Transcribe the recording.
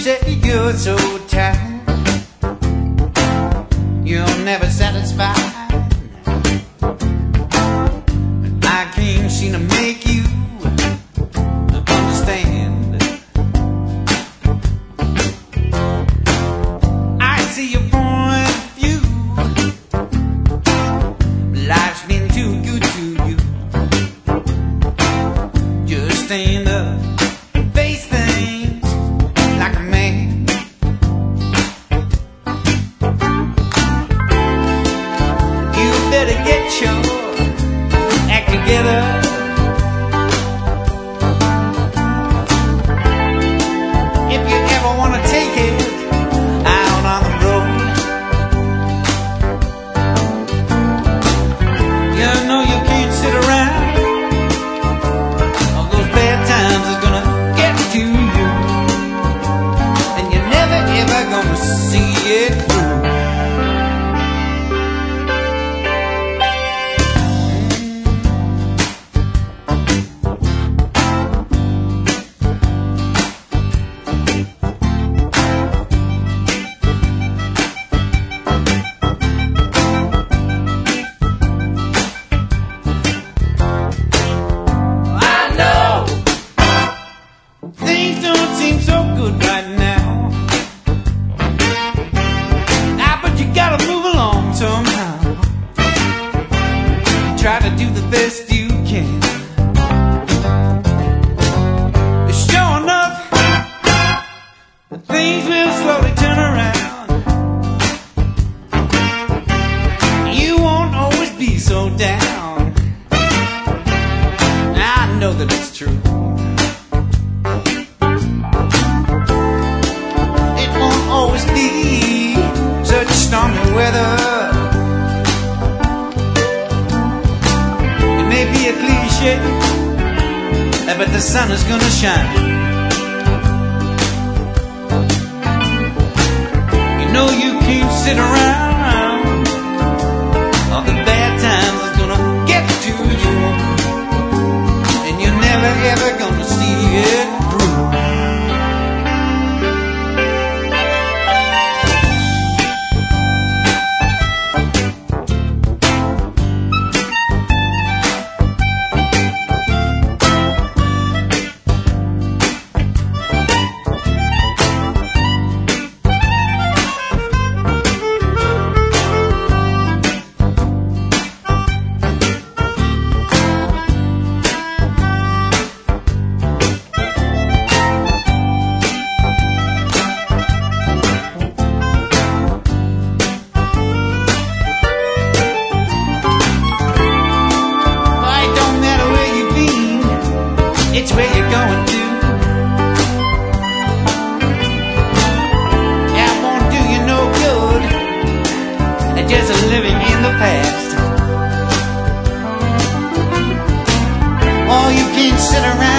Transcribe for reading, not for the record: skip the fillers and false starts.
say you're so tired, you're never satisfied. I can't seem to make you understand. I see your point of view. Life's been too good to you. Just stand up, face things like a man. You better get your act together. If you ever want to take it out on the road, you know you can't sit around. All those bad times is gonna get to you, and you're never ever gonna see it through. Things don't seem so good right now. But you gotta move along somehow. Try to do the best you can. Sure enough, things will slowly turn around. You won't always be so down. I know that it's true. Always be such stormy weather. It may be a cliche, but the sun is gonna shine. You know you can't sit around. All the bad times is gonna get to you, and you're never ever gonna see it through. It's where you're going to. Yeah, it won't do you no good, just living in the past. Oh, you can't sit around